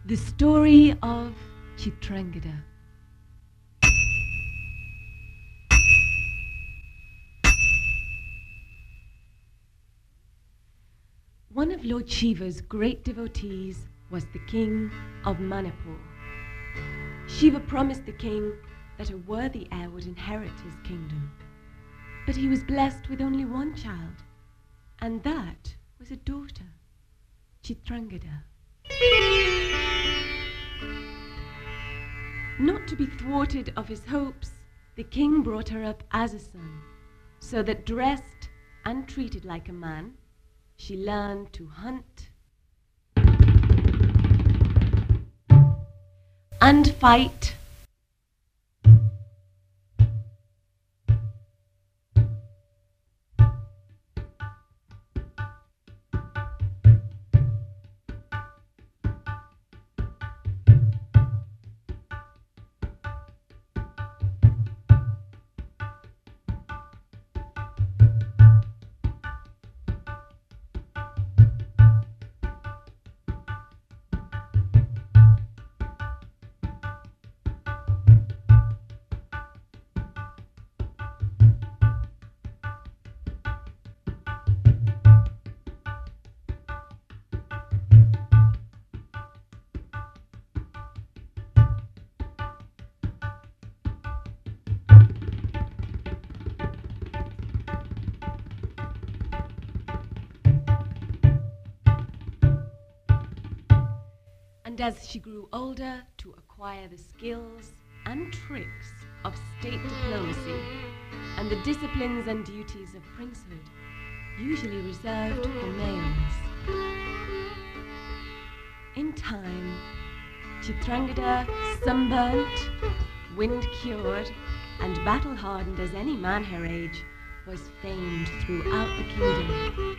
The story of Chitrangada. One of Lord Shiva's great devotees was the king of Manipur. Shiva promised the king that a worthy heir would inherit his kingdom. But he was blessed with only one child, and that was a daughter, Chitrangada. Not to be thwarted of his hopes, the king brought her up as a son, so that dressed and treated like a man, she learned to hunt and fight and as she grew older, to acquire the skills and tricks of state diplomacy and the disciplines and duties of princehood, usually reserved for males. In time, Chitrangada, sunburnt, wind-cured, and battle-hardened as any man her age, was famed throughout the kingdom.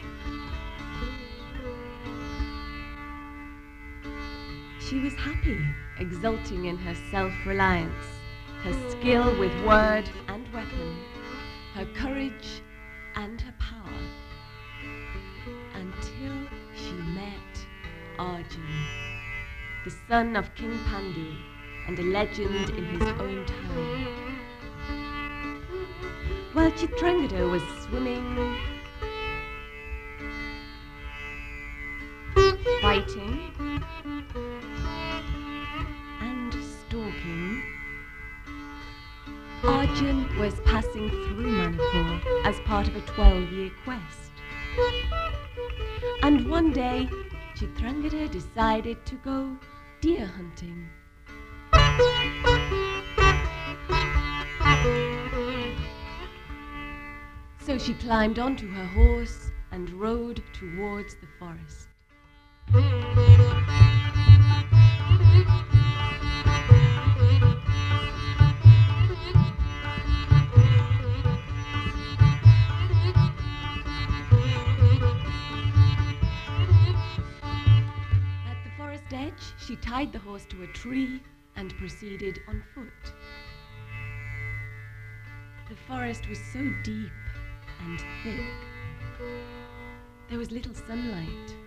She was happy, exulting in her self-reliance, her skill with word and weapon, her courage and her power, until she met Arjun, the son of King Pandu and a legend in his own time. While Chitrangada was swimming, fighting, Arjun was passing through Manipur as part of a 12-year quest. And one day, Chitrangada decided to go deer hunting. So she climbed onto her horse and rode towards the forest. She tied the horse to a tree and proceeded on foot. The forest was so deep and thick. There was little sunlight,